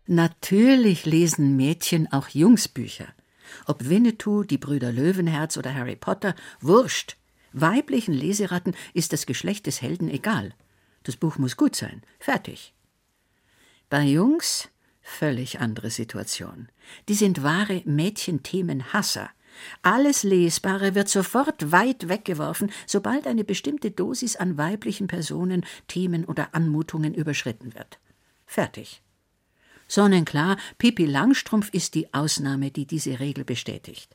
Natürlich lesen Mädchen auch Jungsbücher. Ob Winnetou, die Brüder Löwenherz oder Harry Potter, wurscht. Weiblichen Leseratten ist das Geschlecht des Helden egal. Das Buch muss gut sein. Fertig. Bei Jungs völlig andere Situation. Die sind wahre Mädchenthemenhasser. Alles Lesbare wird sofort weit weggeworfen, sobald eine bestimmte Dosis an weiblichen Personen, Themen oder Anmutungen überschritten wird. Fertig. Sonnenklar, Pippi Langstrumpf ist die Ausnahme, die diese Regel bestätigt.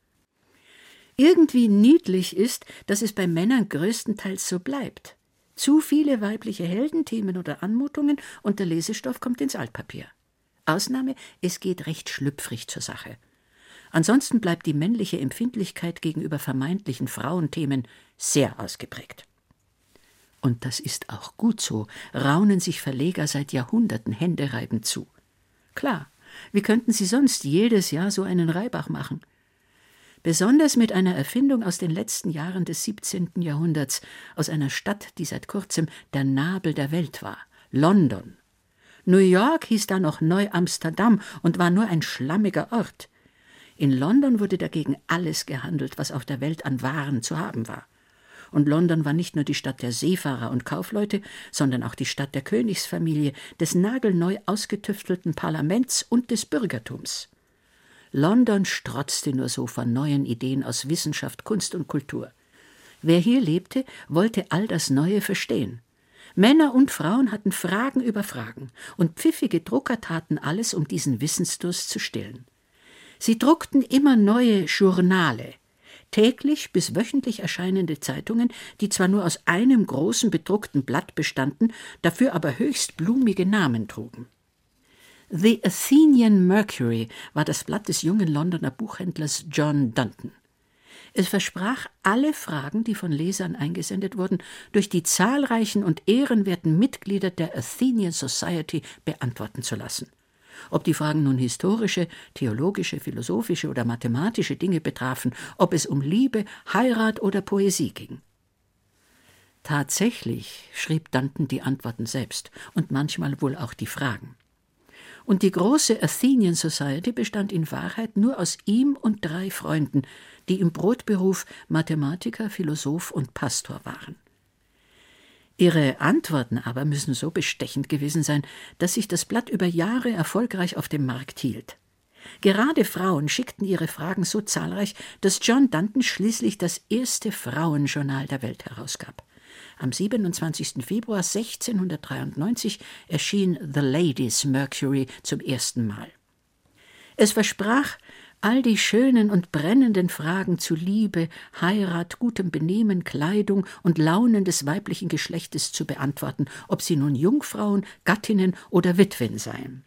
Irgendwie niedlich ist, dass es bei Männern größtenteils so bleibt. Zu viele weibliche Heldenthemen oder Anmutungen und der Lesestoff kommt ins Altpapier. Ausnahme, es geht recht schlüpfrig zur Sache. Ansonsten bleibt die männliche Empfindlichkeit gegenüber vermeintlichen Frauenthemen sehr ausgeprägt. Und das ist auch gut so, raunen sich Verleger seit Jahrhunderten händereibend zu. Klar, wie könnten sie sonst jedes Jahr so einen Reibach machen? Besonders mit einer Erfindung aus den letzten Jahren des 17. Jahrhunderts, aus einer Stadt, die seit kurzem der Nabel der Welt war, London. New York hieß da noch Neu-Amsterdam und war nur ein schlammiger Ort. In London wurde dagegen alles gehandelt, was auf der Welt an Waren zu haben war. Und London war nicht nur die Stadt der Seefahrer und Kaufleute, sondern auch die Stadt der Königsfamilie, des nagelneu ausgetüftelten Parlaments und des Bürgertums. London strotzte nur so von neuen Ideen aus Wissenschaft, Kunst und Kultur. Wer hier lebte, wollte all das Neue verstehen. Männer und Frauen hatten Fragen über Fragen, und pfiffige Drucker taten alles, um diesen Wissensdurst zu stillen. Sie druckten immer neue Journale, täglich bis wöchentlich erscheinende Zeitungen, die zwar nur aus einem großen bedruckten Blatt bestanden, dafür aber höchst blumige Namen trugen. The Athenian Mercury war das Blatt des jungen Londoner Buchhändlers John Dunton. Es versprach, alle Fragen, die von Lesern eingesendet wurden, durch die zahlreichen und ehrenwerten Mitglieder der Athenian Society beantworten zu lassen. Ob die Fragen nun historische, theologische, philosophische oder mathematische Dinge betrafen, ob es um Liebe, Heirat oder Poesie ging. Tatsächlich schrieb Dunton die Antworten selbst und manchmal wohl auch die Fragen. Und die große Athenian Society bestand in Wahrheit nur aus ihm und 3 Freunden, die im Brotberuf Mathematiker, Philosoph und Pastor waren. Ihre Antworten aber müssen so bestechend gewesen sein, dass sich das Blatt über Jahre erfolgreich auf dem Markt hielt. Gerade Frauen schickten ihre Fragen so zahlreich, dass John Dunton schließlich das erste Frauenjournal der Welt herausgab. Am 27. Februar 1693 erschien The Ladies' Mercury zum ersten Mal. Es versprach, all die schönen und brennenden Fragen zu Liebe, Heirat, gutem Benehmen, Kleidung und Launen des weiblichen Geschlechtes zu beantworten, ob sie nun Jungfrauen, Gattinnen oder Witwen seien.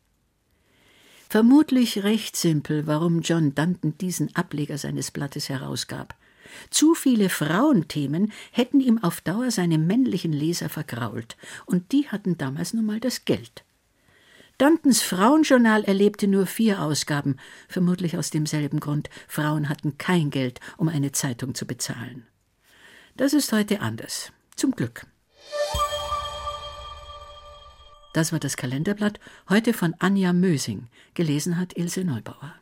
Vermutlich recht simpel, warum John Dunton diesen Ableger seines Blattes herausgab. Zu viele Frauenthemen hätten ihm auf Dauer seine männlichen Leser vergrault, und die hatten damals nun mal das Geld. Duntons Frauenjournal erlebte nur 4 Ausgaben, vermutlich aus demselben Grund. Frauen hatten kein Geld, um eine Zeitung zu bezahlen. Das ist heute anders. Zum Glück. Das war das Kalenderblatt, heute von Anja Mösing. Gelesen hat Ilse Neubauer.